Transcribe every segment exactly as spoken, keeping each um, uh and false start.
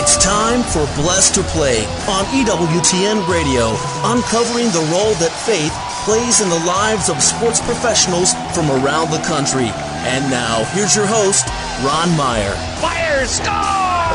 It's time for Blessed to Play on E W T N Radio, uncovering the role that faith plays in the lives of sports professionals from around the country. And now, here's your host, Ron Meyer. Fire, score!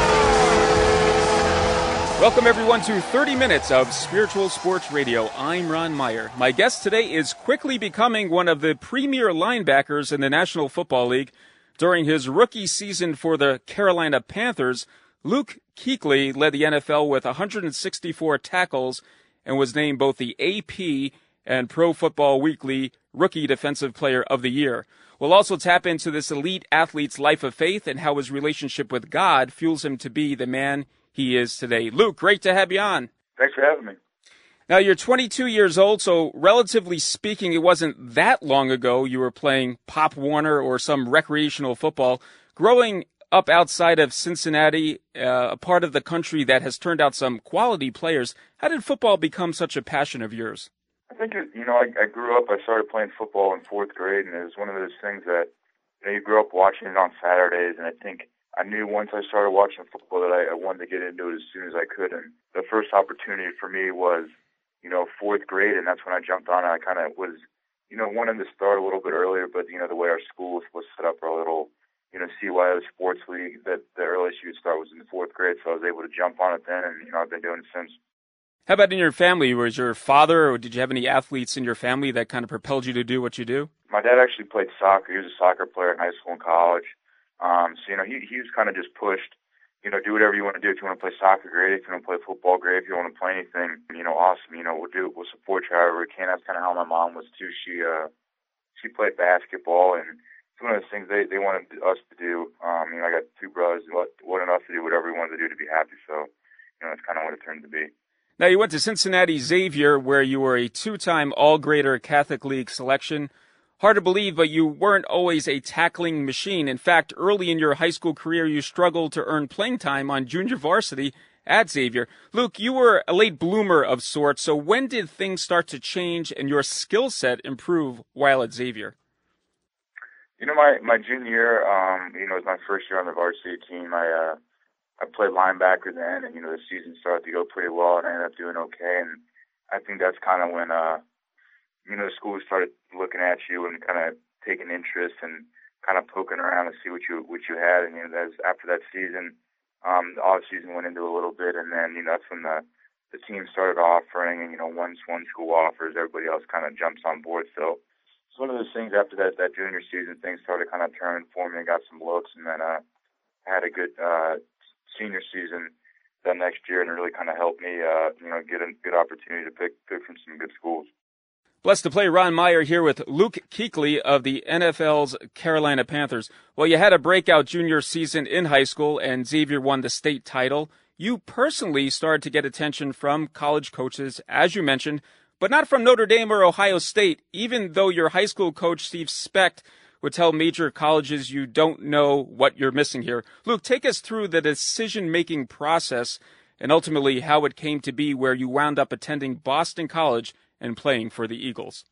Welcome, everyone, to thirty minutes of Spiritual Sports Radio. I'm Ron Meyer. My guest today is quickly becoming one of the premier linebackers in the National Football League. During his rookie season for the Carolina Panthers, Luke Kuechly led the N F L with one hundred sixty-four tackles and was named both the A P and Pro Football Weekly Rookie Defensive Player of the Year. We'll also tap into this elite athlete's life of faith and how his relationship with God fuels him to be the man he is today. Luke, great to have you on. Thanks for having me. Now, you're twenty-two years old, so relatively speaking, it wasn't that long ago you were playing Pop Warner or some recreational football. Growing up outside of Cincinnati, uh, a part of the country that has turned out some quality players, how did football become such a passion of yours? I think, it, you know, I, I grew up, I started playing football in fourth grade, and it was one of those things that, you know, you grew up watching it on Saturdays, and I think I knew once I started watching football that I, I wanted to get into it as soon as I could, and the first opportunity for me was, you know, fourth grade, and that's when I jumped on it. I kind of was, you know, wanting to start a little bit earlier, but, you know, the way our school was, was set up, our little, you know, C Y O sports league, that the earliest you would start was in the fourth grade, so I was able to jump on it then, and, you know, I've been doing it since. How about in your family? Was your father, or did you have any athletes in your family that kind of propelled you to do what you do? My dad actually played soccer. He was a soccer player in high school and college. Um, so, you know, he, he was kind of just pushed, you know, do whatever you want to do. If you want to play soccer, great. If you want to play football, great. If you want to play anything, you know, awesome. You know, we'll do it. We'll support you however we can. That's kind of how my mom was, too. She uh, she played basketball, and it's one of those things they, they wanted us to do. Um, you know, I got two brothers who wanted us to do whatever we wanted to do to be happy. So, you know, that's kind of what it turned to be. Now, you went to Cincinnati Xavier, where you were a two-time All-Grader Catholic League selection. Hard to believe, but you weren't always a tackling machine. In fact, early in your high school career, you struggled to earn playing time on junior varsity at Xavier. Luke, you were a late bloomer of sorts, so when did things start to change and your skill set improve while at Xavier? You know, my, my junior year, um, you know, it was my first year on the varsity team. I uh, I played linebacker then, and, you know, the season started to go pretty well, and I ended up doing okay. And I think that's kind of when, uh, you know, the school started looking at you and kind of taking interest and kind of poking around to see what you what you had. And, you know, that's, after that season, um, the off season went into a little bit, and then, you know, that's when the, the team started offering, and, you know, once one school offers, everybody else kind of jumps on board. So it's one of those things after that, that junior season, things started kind of turning for me and got some looks, and then uh, I had a good uh, senior season that next year, and it really kind of helped me, uh, you know, get a good opportunity to pick, pick from some good schools. Blessed to Play, Ron Meyer here with Luke Kuechly of the N F L's Carolina Panthers. Well, you had a breakout junior season in high school, and Xavier won the state title. You personally started to get attention from college coaches, as you mentioned, but not from Notre Dame or Ohio State, even though your high school coach, Steve Specht, would tell major colleges you don't know what you're missing here. Luke, take us through the decision-making process and ultimately how it came to be where you wound up attending Boston College and playing for the Eagles.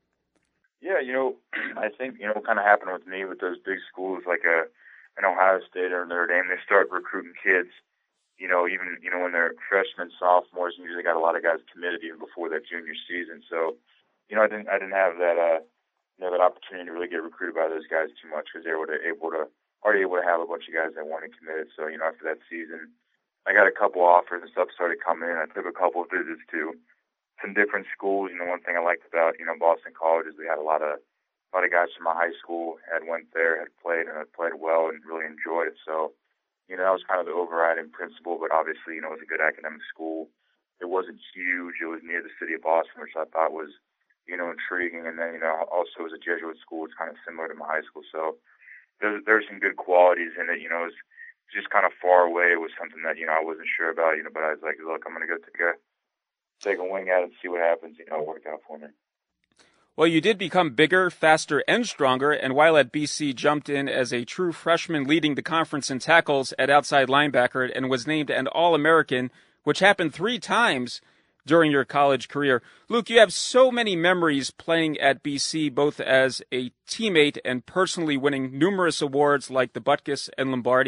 Yeah, you know, I think, you know, what kind of happened with me with those big schools like a, an Ohio State or Notre Dame, they start recruiting kids, you know, even, you know, when they're freshmen, sophomores, and usually got a lot of guys committed even before that junior season. So, you know, I didn't, I didn't have that, uh, you know, that opportunity to really get recruited by those guys too much because they were able to, already able to have a bunch of guys that wanted committed. So, you know, after that season, I got a couple offers and stuff started coming in. I took a couple of visits to some different schools. You know, one thing I liked about, you know, Boston College is we had a lot of, a lot of guys from my high school had went there, had played, and had played well and really enjoyed it. So, you know, that was kind of the overriding principle, but obviously, you know, it was a good academic school. It wasn't huge. It was near the city of Boston, which I thought was, you know, intriguing. And then, you know, also it was a Jesuit school. It's kind of similar to my high school. So there's, there's some good qualities in it. You know, it was just kind of far away. It was something that, you know, I wasn't sure about, you know, but I was like, look, I'm going to go take a, take a wing at it and see what happens. You know, it worked out for me. Well, you did become bigger, faster, and stronger, and while at B C, jumped in as a true freshman leading the conference in tackles at outside linebacker and was named an All-American, which happened three times during your college career. Luke, you have so many memories playing at B C, both as a teammate and personally winning numerous awards like the Butkus and Lombardi.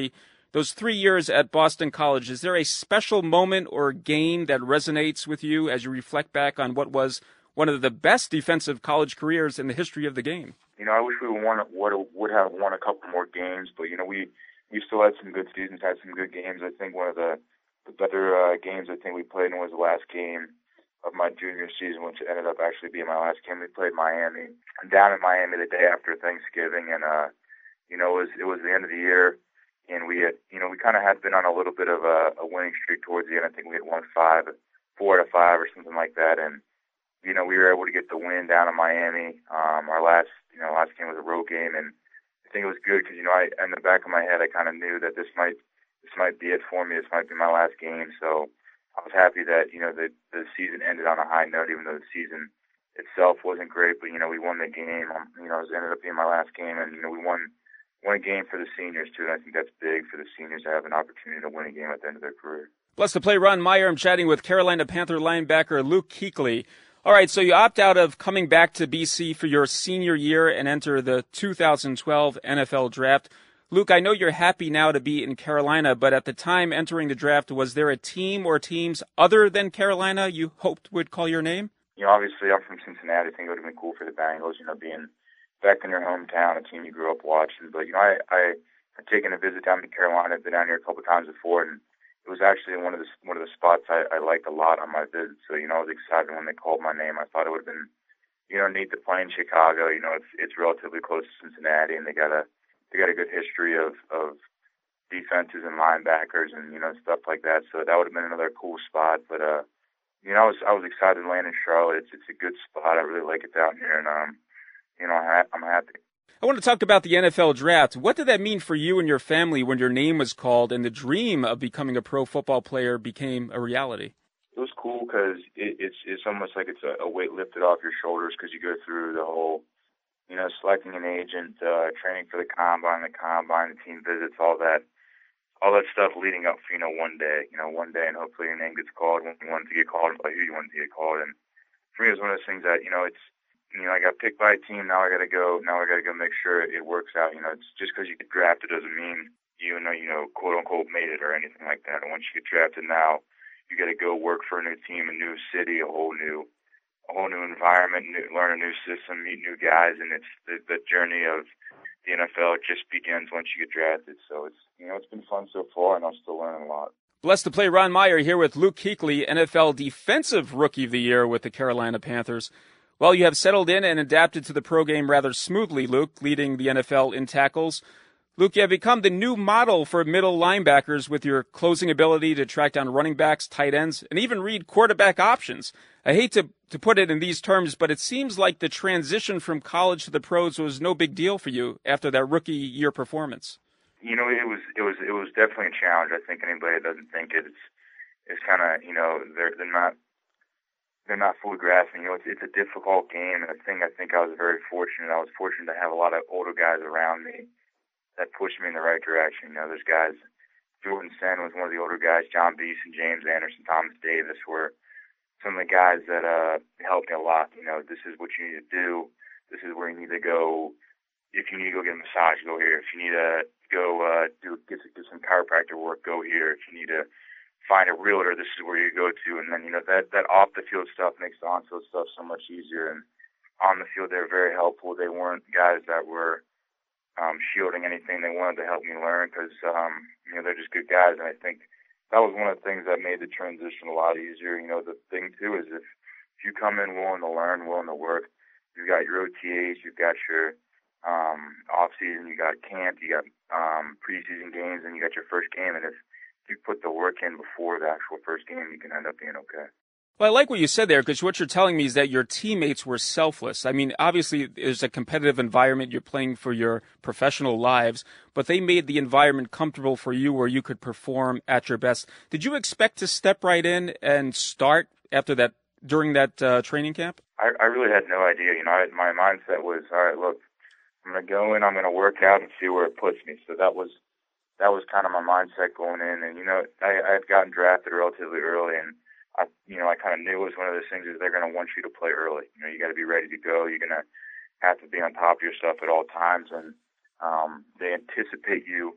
those three years at Boston College, is there a special moment or game that resonates with you as you reflect back on what was one of the best defensive college careers in the history of the game? You know, I wish we won, would, would have won a couple more games, but, you know, we, we still had some good seasons, had some good games. I think one of the, the better uh, games I think we played in was the last game of my junior season, which ended up actually being my last game. We played Miami. I'm down in Miami the day after Thanksgiving, and, uh, you know, it was, it was the end of the year. And we had, you know, we kind of had been on a little bit of a, a winning streak towards the end. I think we had won five, four out of five or something like that. And, you know, we were able to get the win down in Miami. Um, our last, you know, last game was a road game. And I think it was good because, you know, I, in the back of my head, I kind of knew that this might, this might be it for me. This might be my last game. So I was happy that, you know, the, the season ended on a high note, even though the season itself wasn't great. But, you know, we won the game. Um, you know, it ended up being my last game. And, you know, we won Won a game for the seniors, too, and I think that's big for the seniors to have an opportunity to win a game at the end of their career. Blessed to play Ron Meyer. I'm chatting with Carolina Panther linebacker Luke Kuechly. All right, so you opt out of coming back to B C for your senior year and enter the two thousand twelve N F L Draft. Luke, I know you're happy now to be in Carolina, but at the time entering the draft, was there a team or teams other than Carolina you hoped would call your name? You know, obviously, I'm from Cincinnati. I think it would have been cool for the Bengals, you know, being back in your hometown, a team you grew up watching. But, you know, I, I had taken a visit down to Carolina. I've been down here a couple of times before, and it was actually one of the one of the spots I, I liked a lot on my visit. So, you know, I was excited when they called my name. I thought it would have been, you know, neat to play in Chicago. You know, it's it's relatively close to Cincinnati, and they got a they got a good history of of defenses and linebackers and, you know, stuff like that. So that would have been another cool spot. But, uh, you know, I was I was excited to land in Charlotte. It's it's a good spot. I really like it down here, and um. You know, I'm happy. I want to talk about the N F L Draft. What did that mean for you and your family when your name was called and the dream of becoming a pro football player became a reality? It was cool because it, it's it's almost like it's a, a weight lifted off your shoulders because you go through the whole, you know, selecting an agent, uh, training for the combine, the combine, the team visits, all that, all that stuff leading up for, you know, one day, you know, one day, and hopefully your name gets called when you want to get called and by who you want to get called. And for me, it was one of those things that, you know, it's, you know, I got picked by a team. Now I got to go. Now I got to go make sure it works out. You know, it's just because you get drafted doesn't mean you know, you know, quote unquote, made it or anything like that. And once you get drafted, now you got to go work for a new team, a new city, a whole new, a whole new environment, new, learn a new system, meet new guys, and it's the, the journey of the N F L just begins once you get drafted. So it's, you know, it's been fun so far, and I'm still learning a lot. Blessed to play Ron Meyer here with Luke Kuechly, N F L Defensive Rookie of the Year with the Carolina Panthers. Well, you have settled in and adapted to the pro game rather smoothly, Luke, leading the N F L in tackles. Luke, you have become the new model for middle linebackers with your closing ability to track down running backs, tight ends, and even read quarterback options. I hate to, to put it in these terms, but it seems like the transition from college to the pros was no big deal for you after that rookie year performance. You know, it was it was it was definitely a challenge. I think anybody that doesn't think it, it's it's kind of, you know, they're they're not they're not fully grasping. You know, it's it's a difficult game, and I think I think I was very fortunate. I was fortunate to have a lot of older guys around me that pushed me in the right direction. You know, there's guys. Jordan Sen was one of the older guys. John Beeson, James Anderson, Thomas Davis were some of the guys that uh, helped me a lot. You know, this is what you need to do. This is where you need to go. If you need to go get a massage, go here. If you need to go uh, do get, get some chiropractor work, go here. If you need to find a realtor, this is where you go to. And then, you know, that, that off-the-field stuff makes the on-field stuff so much easier. And on the field, they were very helpful. They weren't guys that were um, shielding anything. They wanted to help me learn because, um, you know, they're just good guys. And I think that was one of the things that made the transition a lot easier. You know, the thing, too, is if, if you come in willing to learn, willing to work, you've got your O T As, you've got your um, off-season, you got camp, you got um, preseason games, and you got your first game. And if you put the work in before the actual first game, you can end up being okay. Well, I like what you said there, because what you're telling me is that your teammates were selfless. I mean, obviously, there's a competitive environment. You're playing for your professional lives, but they made the environment comfortable for you where you could perform at your best. Did you expect to step right in and start after that, during that uh, training camp? I, I really had no idea. You know, I, my mindset was, all right, look, I'm going to go in, I'm going to work out and see where it puts me. So that was that was kind of my mindset going in. And, you know, I, I had gotten drafted relatively early, and I, you know, I kind of knew it was one of those things is they're going to want you to play early. You know, you got to be ready to go. You're going to have to be on top of your stuff at all times, and um, they anticipate you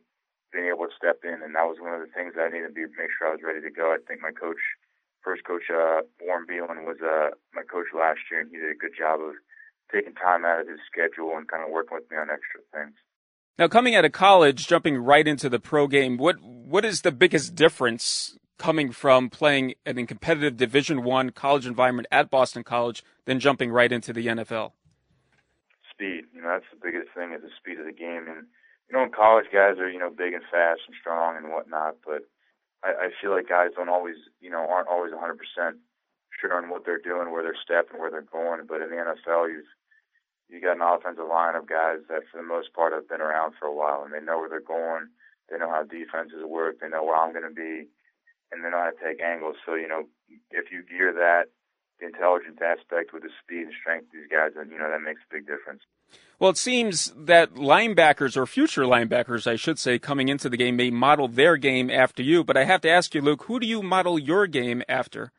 being able to step in, and that was one of the things that I needed to be make sure I was ready to go. I think my coach, first coach, uh, Warren Beelan, was uh, my coach last year, and he did a good job of taking time out of his schedule and kind of working with me on extra things. Now, coming out of college, jumping right into the pro game, what what is the biggest difference coming from playing in a competitive Division One college environment at Boston College than jumping right into the N F L? Speed. You know, that's the biggest thing, is the speed of the game. And you know, in college, guys are, you know, big and fast and strong and whatnot, but I, I feel like guys don't always, you know, aren't always one hundred percent sure on what they're doing, where they're stepping, where they're going. But in the N F L, you've you got an offensive line of guys that, for the most part, have been around for a while, and they know where they're going. They know how defenses work. They know where I'm going to be, and they know how to take angles. So, you know, if you gear that, the intelligence aspect with the speed and strength of these guys, then, you know, that makes a big difference. Well, it seems that linebackers, or future linebackers, I should say, coming into the game may model their game after you. But I have to ask you, Luke, who do you model your game after?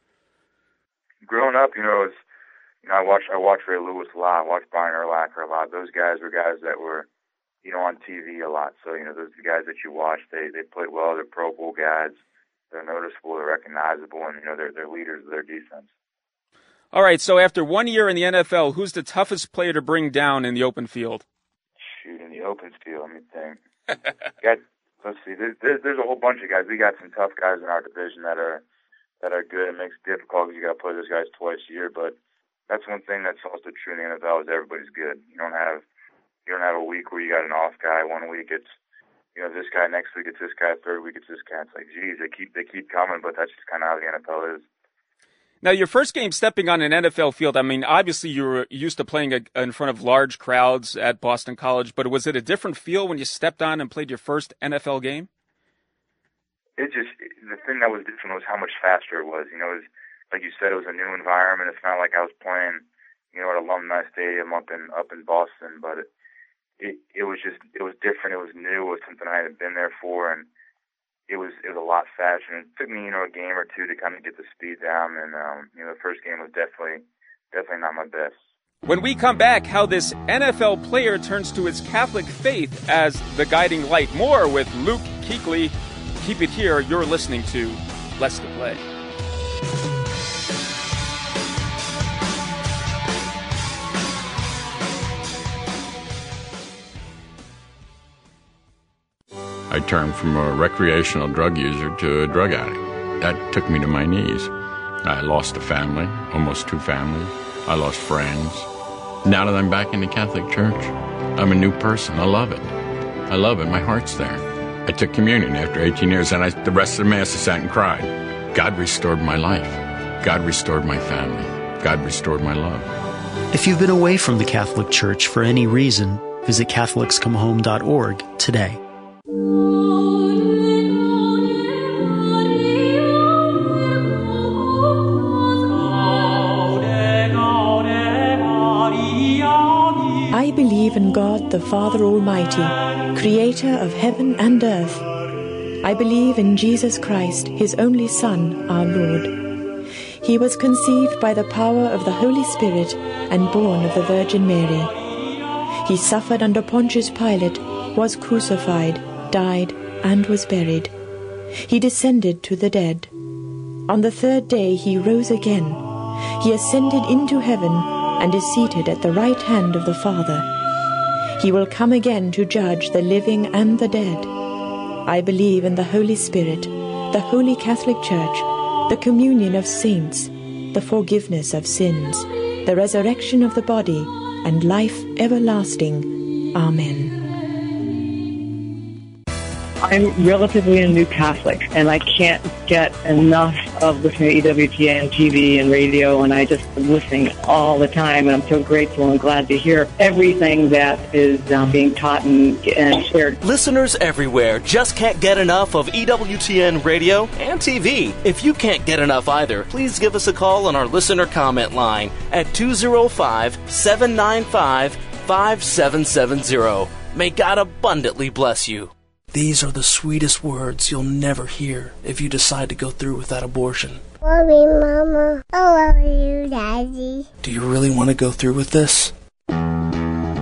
Growing up, you know, it's, you know, I watched I watched Ray Lewis a lot. I watched Brian Urlacher a lot. Those guys were guys that were, you know, on T V a lot. So, you know, those are the guys that you watch. They they played well. They're Pro Bowl guys. They're noticeable. They're recognizable, and you know, they're they're leaders of their defense. All right. So after one year in the N F L, who's the toughest player to bring down in the open field? Shoot, in the open field, let me think. got, let's see. There's, there's there's a whole bunch of guys. We got some tough guys in our division that are that are good. It makes it difficult because you got to play those guys twice a year, but that's one thing that's also true in the N F L, is everybody's good. You don't have you don't have a week where you got an off guy. One week it's, you know, this guy, next week it's this guy, third week it's this guy. It's like, geez, they keep they keep coming, but that's just kind of how the N F L is. Now, your first game stepping on an N F L field, I mean, obviously you were used to playing a, in front of large crowds at Boston College, but was it a different feel when you stepped on and played your first N F L game? It just, the thing that was different was how much faster it was. You know, it was, like you said, it was a new environment. It's not like I was playing, you know, at Alumni Stadium up in up in Boston, but it, it it was just it was different. It was new. It was something I hadn't been there for, and it was it was a lot faster. And it took me, you know, a game or two to kind of get the speed down. And um, you know, the first game was definitely definitely not my best. When we come back, how this N F L player turns to his Catholic faith as the guiding light. More with Luke Kuechly. Keep it here. You're listening to Less to Play. I turned from a recreational drug user to a drug addict. That took me to my knees. I lost a family, almost two families. I lost friends. Now that I'm back in the Catholic Church, I'm a new person. I love it. I love it. My heart's there. I took communion after eighteen years, and I, the rest of the Mass I sat and cried. God restored my life. God restored my family. God restored my love. If you've been away from the Catholic Church for any reason, visit Catholics Come Home dot org today. I believe in God the Father Almighty, creator of heaven and earth. I believe in Jesus Christ, his only Son, our Lord. He was conceived by the power of the Holy Spirit and born of the Virgin Mary. He suffered under Pontius Pilate, was crucified, died, and was buried. He descended to the dead. On the third day he rose again. He ascended into heaven and is seated at the right hand of the Father. He will come again to judge the living and the dead. I believe in the Holy Spirit, the Holy Catholic Church, the communion of saints, the forgiveness of sins, the resurrection of the body, and life everlasting. Amen. I'm relatively a new Catholic, and I can't get enough of listening to E W T N T V and radio, and I just am listening all the time, and I'm so grateful and glad to hear everything that is um, being taught and, and shared. Listeners everywhere just can't get enough of E W T N radio and T V. If you can't get enough either, please give us a call on our listener comment line at two oh five, seven nine five, five seven seven zero. May God abundantly bless you. These are the sweetest words you'll never hear if you decide to go through with that abortion. Love you, Mama. I love you, Daddy. Do you really want to go through with this?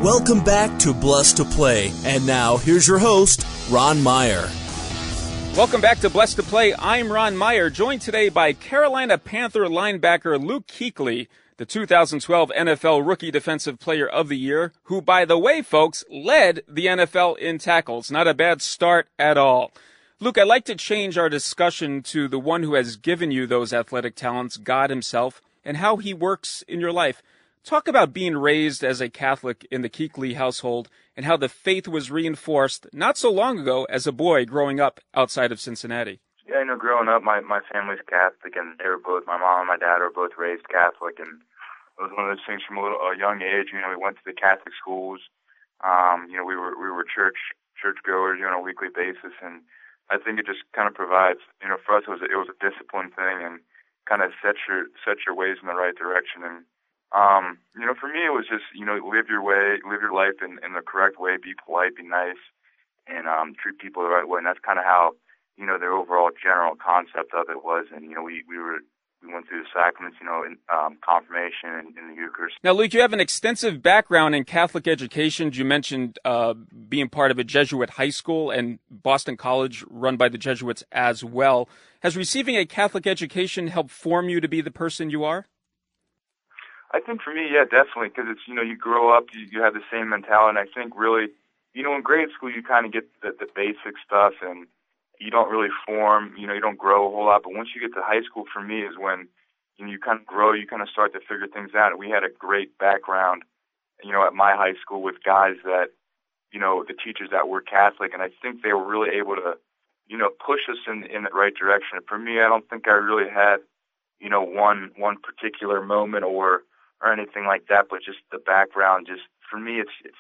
Welcome back to Blessed to Play. And now, here's your host, Ron Meyer. Welcome back to Blessed to Play. I'm Ron Meyer, joined today by Carolina Panther linebacker Luke Kuechly, the two thousand twelve N F L Rookie Defensive Player of the Year, who, by the way, folks, led the N F L in tackles. Not a bad start at all. Luke, I'd like to change our discussion to the one who has given you those athletic talents, God himself, and how he works in your life. Talk about being raised as a Catholic in the Kuechly household and how the faith was reinforced not so long ago as a boy growing up outside of Cincinnati. Yeah, you know, growing up, my, my family's Catholic, and they were both, my mom and my dad were both raised Catholic, and it was one of those things from a, little, a young age. You know, we went to the Catholic schools. Um, you know, we were we were church church goers, you know, on a weekly basis, and I think it just kind of provides, you know, for us it was a, it was a discipline thing, and kind of set your set your ways in the right direction. And um, you know, for me, it was just, you know, live your way, live your life in, in the correct way, be polite, be nice, and um, treat people the right way. And that's kind of how, you know, the overall general concept of it was. And you know, we we were. We went through the sacraments, you know, in um, confirmation and in the Eucharist. Now, Luke, you have an extensive background in Catholic education. You mentioned uh, being part of a Jesuit high school and Boston College run by the Jesuits as well. Has receiving a Catholic education helped form you to be the person you are? I think for me, yeah, definitely, because it's, you know, you grow up, you, you have the same mentality, and I think really, you know, in grade school you kind of get the, the basic stuff, and you don't really form, you know, you don't grow a whole lot. But once you get to high school, for me, is when you, know, you kind of grow, you kind of start to figure things out. We had a great background, you know, at my high school with guys that, you know, the teachers that were Catholic, and I think they were really able to, you know, push us in in the right direction. And for me, I don't think I really had, you know, one one particular moment or or anything like that, but just the background. Just for me, it's it's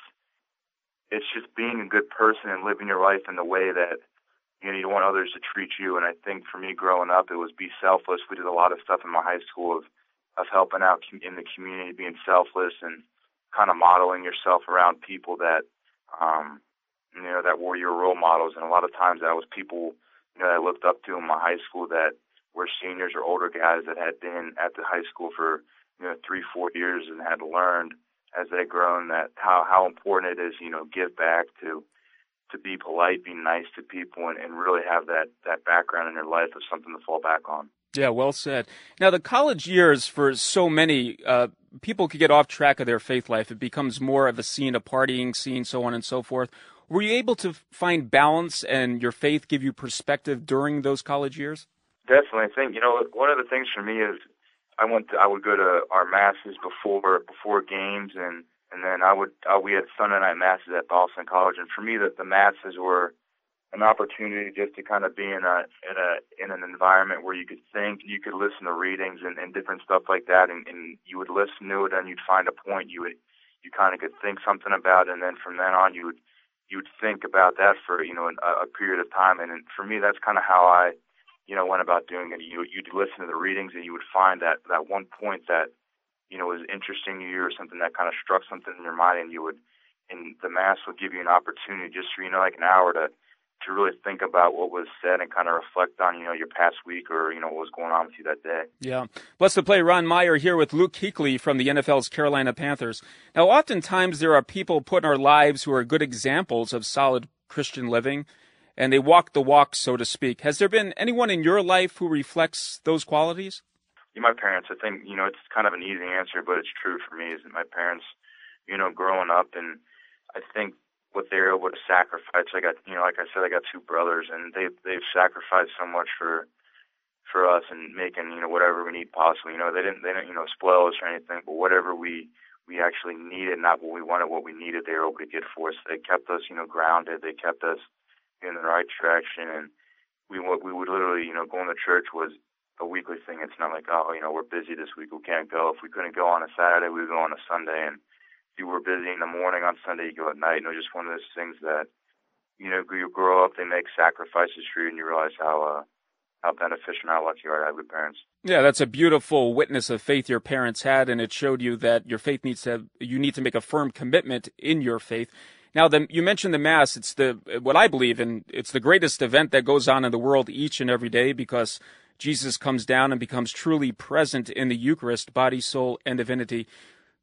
it's just being a good person and living your life in the way that, you know, you want others to treat you. And I think for me growing up, it was be selfless. We did a lot of stuff in my high school of, of helping out in the community, being selfless and kind of modeling yourself around people that, um, you know, that were your role models. And a lot of times that was people, you know, that I looked up to in my high school that were seniors or older guys that had been at the high school for, you know, three, four years and had learned as they'd grown that how, how important it is, you know, give back to, to be polite, be nice to people, and, and really have that, that background in your life of something to fall back on. Yeah, well said. Now, the college years for so many, uh, people could get off track of their faith life. It becomes more of a scene, a partying scene, so on and so forth. Were you able to find balance and your faith give you perspective during those college years? Definitely. I think, you know, one of the things for me is I went to, I would go to our masses before before games, and And then I would, uh, we had Sunday night masses at Boston College, and for me, that the masses were an opportunity just to kind of be in a in a in an environment where you could think, you could listen to readings and, and different stuff like that, and, and you would listen to it, and you'd find a point you would you kind of could think something about, and then from then on, you would you would think about that for, you know, a, a period of time, and, and for me, that's kind of how I, you know, went about doing it. You you'd listen to the readings, and you would find that that one point that, you know, was interesting to you or something that kind of struck something in your mind, and you would, and the Mass would give you an opportunity just for, you know, like an hour to, to really think about what was said and kind of reflect on, you know, your past week or, you know, what was going on with you that day. Yeah. Blessed to Play, Ron Meyer here with Luke Kuechly from the N F L's Carolina Panthers. Now, oftentimes there are people put in our lives who are good examples of solid Christian living, and they walk the walk, so to speak. Has there been anyone in your life who reflects those qualities? My parents, I think, you know, it's kind of an easy answer, but it's true for me, is that my parents, you know, growing up, and I think what they're able to sacrifice, I got, you know, like I said, I got two brothers, and they, they've sacrificed so much for for us and making, you know, whatever we need possible. You know, they didn't, they didn't, you know, spoil us or anything, but whatever we, we actually needed, not what we wanted, what we needed, they were able to get for us. They kept us, you know, grounded. They kept us in the right direction, and we, what we would literally, you know, going to church was a weekly thing. It's not like, oh, you know, we're busy this week, we can't go. If we couldn't go on a Saturday, we would go on a Sunday, and if you were busy in the morning on Sunday, you go at night. You know, just one of those things that, you know, you grow up, they make sacrifices for you, and you realize how uh, how beneficial and how lucky you are to have good parents. Yeah, that's a beautiful witness of faith your parents had, and it showed you that your faith needs to have, you need to make a firm commitment in your faith. Now, the, you mentioned the Mass. It's the what I believe in. It's the greatest event that goes on in the world each and every day, because Jesus comes down and becomes truly present in the Eucharist, body, soul, and divinity.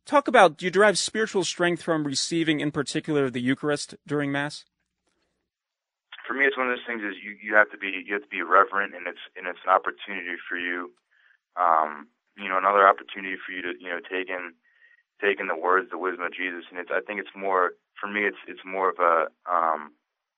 Talk about, do you derive spiritual strength from receiving, in particular, the Eucharist during Mass? For me, it's one of those things is you, you have to be you have to be reverent, and it's and it's an opportunity for you, um, you know, another opportunity for you to you know take in take in the words, the wisdom of Jesus, and it's I think it's more for me it's it's more of a um,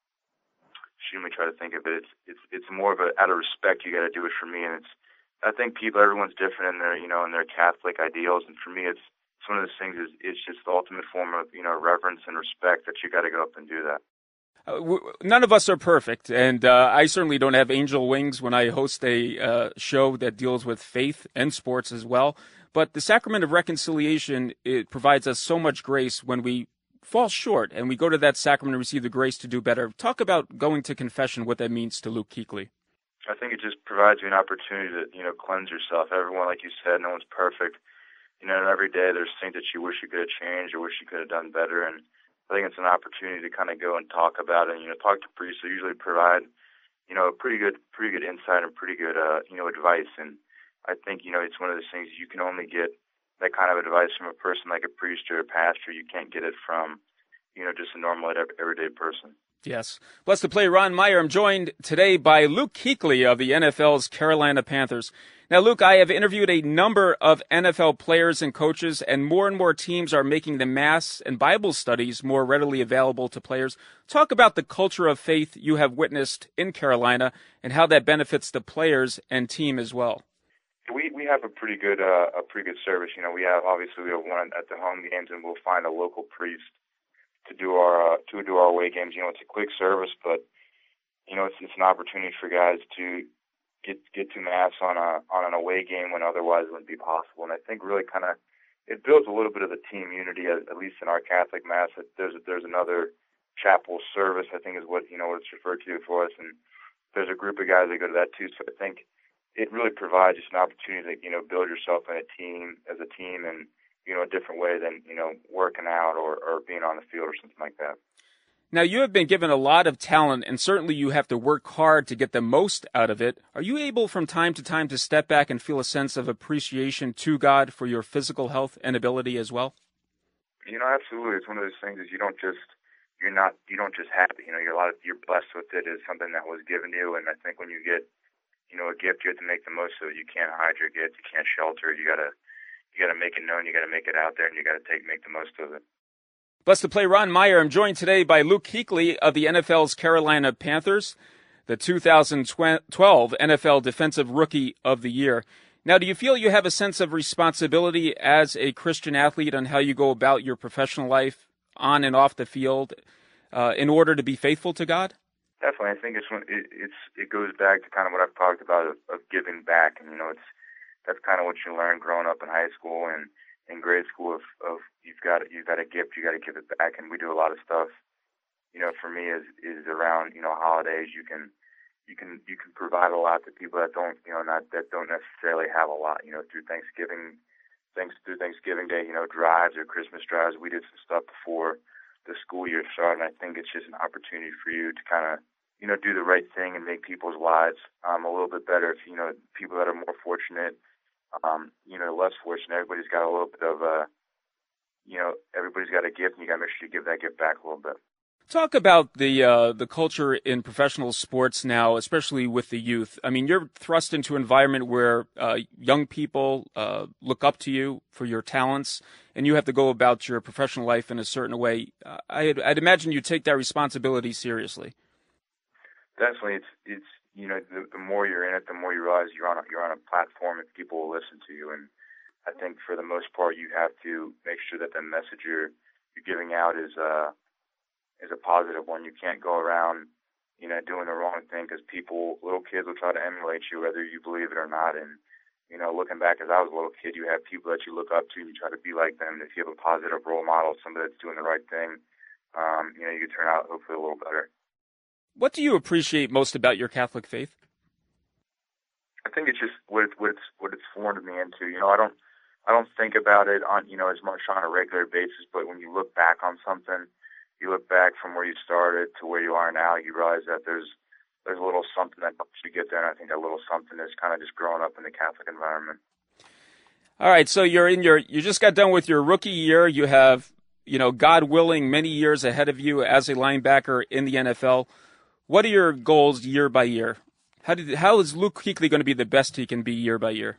should me try to think of it. It's it's it's more of a out of respect you got to do it for me, and it's I think people everyone's different in their you know in their Catholic ideals, and for me it's it's one of those things is it's just the ultimate form of you know reverence and respect that you got to go up and do that. Uh, w- none of us are perfect, and uh, I certainly don't have angel wings when I host a uh, show that deals with faith and sports as well. But the sacrament of reconciliation, it provides us so much grace when we fall short, and we go to that sacrament and receive the grace to do better. Talk about going to confession, what that means to Luke Kuechly. I think it just provides you an opportunity to, you know, cleanse yourself. Everyone, like you said, no one's perfect. You know, and every day there's things that you wish you could have changed or wish you could have done better, and I think it's an opportunity to kind of go and talk about it. And, you know, talk to priests who usually provide, you know, pretty good, pretty good insight and pretty good, uh, you know, advice. And I think, you know, it's one of those things you can only get that kind of advice from a person like a priest or a pastor. You can't get it from, you know, just a normal everyday person. Yes. Blessed to play Ron Meyer. I'm joined today by Luke Kuechly of the N F L's Carolina Panthers. Now, Luke, I have interviewed a number of N F L players and coaches, and more and more teams are making the Mass and Bible studies more readily available to players. Talk about the culture of faith you have witnessed in Carolina and how that benefits the players and team as well. We we have a pretty good uh, a pretty good service. You know, we have obviously we have one at the home games, and we'll find a local priest to do our uh, to do our away games. You know, it's a quick service, but you know, it's it's an opportunity for guys to get get to Mass on a on an away game when otherwise it wouldn't be possible. And I think really kind of it builds a little bit of the team unity, at, at least in our Catholic Mass. There's there's another chapel service, I think is what you know what it's referred to for us, and there's a group of guys that go to that too. So I think it really provides just an opportunity to you know build yourself in a team as a team and you know, a different way than, you know, working out or, or being on the field or something like that. Now, you have been given a lot of talent, and certainly you have to work hard to get the most out of it. Are you able from time to time to step back and feel a sense of appreciation to God for your physical health and ability as well? You know, absolutely. It's one of those things is you don't just, you're not, you don't just have it. You know, you're a lot of, you're blessed with it. It's something that was given to you, and I think when you get, you know, a gift, you have to make the most of it. You can't hide your gift. You can't shelter it. You got to, You got to make it known, you got to make it out there, and you got to take make the most of it. Blessed to play Ron Meyer. I'm joined today by Luke Kuechly of the N F L's Carolina Panthers, the two thousand twelve N F L Defensive Rookie of the Year. Now, do you feel you have a sense of responsibility as a Christian athlete on how you go about your professional life on and off the field uh, in order to be faithful to God? Definitely. I think it's it, it's it goes back to kind of what I've talked about of, of giving back, and you know, it's that's kind of what you learn growing up in high school and in grade school. Of, of you've got you've got a gift, you got to give it back, and we do a lot of stuff. You know, for me is is around you know holidays. You can you can you can provide a lot to people that don't you know not that don't necessarily have a lot. You know, through Thanksgiving, thanks through Thanksgiving Day, you know, drives or Christmas drives. We did some stuff before the school year started, and I think it's just an opportunity for you to kind of you know do the right thing and make people's lives um, a little bit better. If you know people that are more fortunate. Um, you know, less fortunate. Everybody's got a little bit of a, you know, everybody's got a gift, and you got to make sure you give that gift back a little bit. Talk about the uh, the culture in professional sports now, especially with the youth. I mean, you're thrust into an environment where uh, young people uh, look up to you for your talents, and you have to go about your professional life in a certain way. Uh, I'd, I'd imagine you take that responsibility seriously. Definitely, it's it's. You know, the, the more you're in it, the more you realize you're on a, you're on a platform and people will listen to you. And I think for the most part, you have to make sure that the message you're, you're giving out is a, is a positive one. You can't go around, you know, doing the wrong thing because people, little kids will try to emulate you whether you believe it or not. And, you know, looking back as I was a little kid, you have people that you look up to and you try to be like them. And if you have a positive role model, somebody that's doing the right thing, um, you know, you can turn out hopefully a little better. What do you appreciate most about your Catholic faith? I think it's just what it's what it's what it's formed me into. You know, I don't I don't think about it on you know as much on a regular basis, but when you look back on something, you look back from where you started to where you are now, you realize that there's there's a little something that helps you get there, and I think that little something is kind of just growing up in the Catholic environment. All right, so you're in your, you just got done with your rookie year. You have, you know, God willing, many years ahead of you as a linebacker in the N F L. What are your goals year by year? How did, how is Luke Kuechly going to be the best he can be year by year?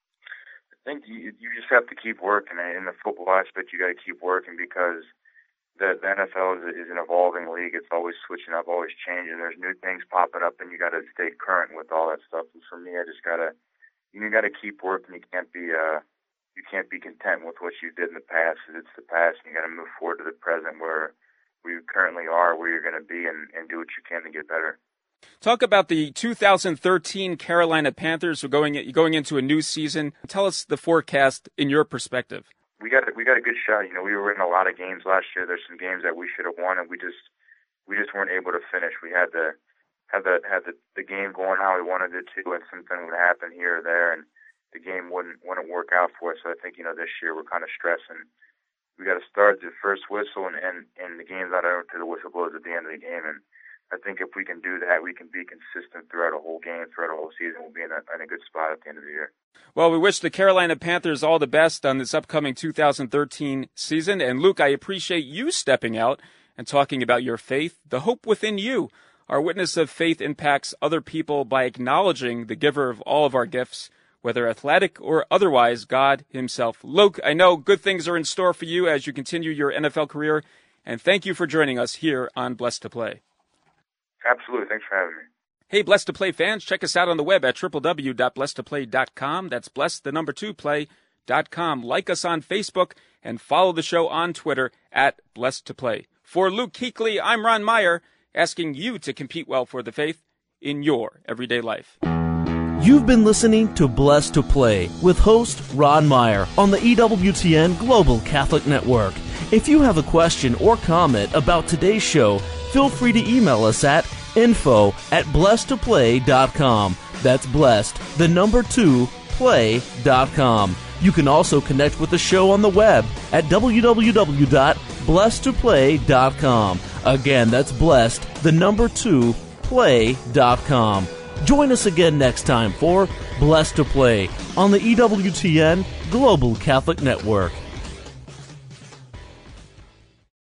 I think you, you just have to keep working. In the football aspect, you got to keep working because the, the N F L is, is an evolving league. It's always switching up, always changing. There's new things popping up, and you got to stay current with all that stuff. And for me, I just gotta, you got to keep working. You can't be, uh, you can't be content with what you did in the past. It's the past, and you got to move forward to the present, where where you currently are, where you're going to be, and, and do what you can to get better. Talk about the two thousand thirteen Carolina Panthers. We're going going into a new season. Tell us the forecast in your perspective. We got we got a good shot. You know, we were in a lot of games last year. There's some games that we should have won, and we just we just weren't able to finish. We had the had the had the, the game going how we wanted it to, and something would happen here or there, and the game wouldn't wouldn't work out for us. So I think, you know, this year we're kind of stressing. We got to start the first whistle, and and, and the game's not over to the whistle blows at the end of the game. And I think if we can do that, we can be consistent throughout a whole game, throughout a whole season. We'll be in a, in a good spot at the end of the year. Well, we wish the Carolina Panthers all the best on this upcoming two thousand thirteen season. And Luke, I appreciate you stepping out and talking about your faith, the hope within you. Our witness of faith impacts other people by acknowledging the giver of all of our gifts, whether athletic or otherwise, God himself. Luke, I know good things are in store for you as you continue your N F L career, and thank you for joining us here on Blessed to Play. Absolutely. Thanks for having me. Hey, Blessed to Play fans, check us out on the web at w w w dot blessed to play dot com. That's blessed, the number two, play dot com. Like us on Facebook and follow the show on Twitter at Blessed to Play. For Luke Kuechly, I'm Ron Meyer, asking you to compete well for the faith in your everyday life. You've been listening to Blessed to Play with host Ron Meyer on the E W T N Global Catholic Network. If you have a question or comment about today's show, feel free to email us at info at blessed to play dot com. That's blessed, the number two, play dot com. You can also connect with the show on the web at w w w dot blessed to play dot com. Again, that's blessed, the number two, play dot com. Join us again next time for Blessed to Play on the E W T N Global Catholic Network.